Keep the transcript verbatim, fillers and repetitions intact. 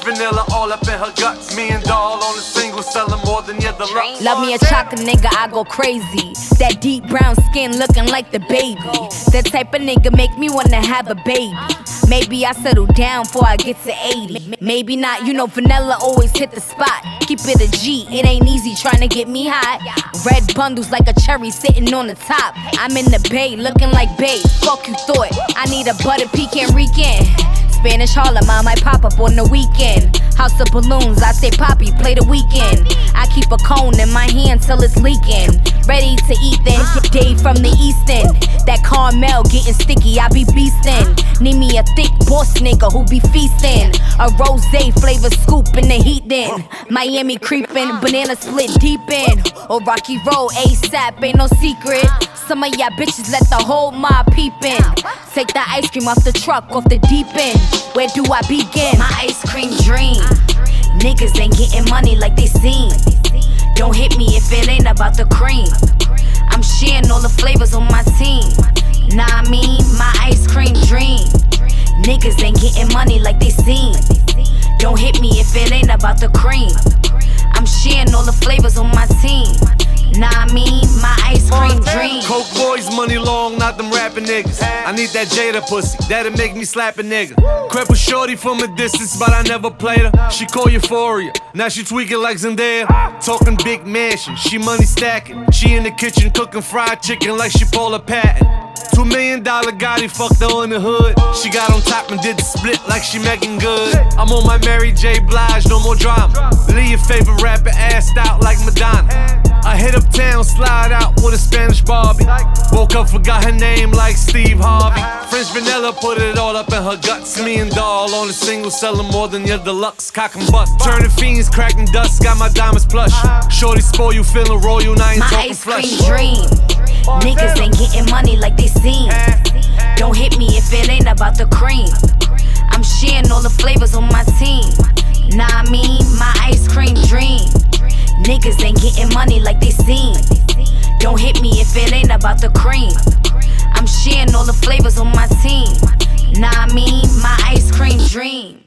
vanilla all up in her guts. Me and Doll on the single, selling more than your deluxe. Love me a chocolate nigga, I go crazy. That deep brown skin looking like the baby. That type of nigga make me wanna have a baby. Maybe I settle down before I get to eighty. Maybe not, you know vanilla always hit the spot. Keep it a G, it ain't easy trying to get me hot. Red bundles like a cherry sitting on the top. I'm in the bay, looking like babe. Fuck you thought, I need a butter pecan weekend. Spanish Harlem, I might pop up on the weekend. House of balloons, I say Poppy, play the weekend. I keep a cone in my hand till it's leaking. Ready to eat then, Dave from the East End. That caramel getting sticky, I be beastin'. Need me a thick boss nigga who be feastin'. A rosé flavor scoop in the heat then. Miami creepin', banana split deep in. Or Rocky Road, ASAP, ain't no secret. Some of y'all bitches let the whole mob peep in. Take the ice cream off the truck, off the deep end. Where do I begin? My ice cream dream. Niggas ain't getting money like they seem. Don't hit me if it ain't about the cream. I'm sharing all the flavors on my team. Nah, I mean, my ice cream dream. Niggas ain't getting money like they seem. Don't hit me if it ain't about the cream. I'm sharing all the flavors on my team. Nah, I mean, my ice cream dream. Coke boys, money long, not them rapping niggas. I need that Jada pussy, that'll make me slap a nigga. Crept with shorty from a distance, but I never played her. She call Euphoria, now she tweaking like Zendaya. Talking big mansion, she money stacking. She in the kitchen cooking fried chicken like she Paula Patton. Two million dollar Gotti fucked her in the hood. She got on top and did the split like she Megan Good. I'm on my Mary J. Blige, no more drama. Leave your favorite rapper assed out like Madonna. I hit uptown, slide out with a Spanish Barbie. Woke up, forgot her name like Steve Harvey. French vanilla put it all up in her guts. Me and Doll on a single, selling more than your deluxe. Cock and bust, turning fiends, cracking dust. Got my diamonds plush. Shorty spoil you, feeling royal, now I ain't my talking ice flush. cream dream. Niggas ain't getting money like they seem. Don't hit me if it ain't about the cream. I'm sharing all the flavors on my team. Nah, I mean, my ice cream dream. Niggas ain't getting money like they seem. Don't hit me if it ain't about the cream. I'm sharing all the flavors on my team. Nah, I mean, my ice cream dream.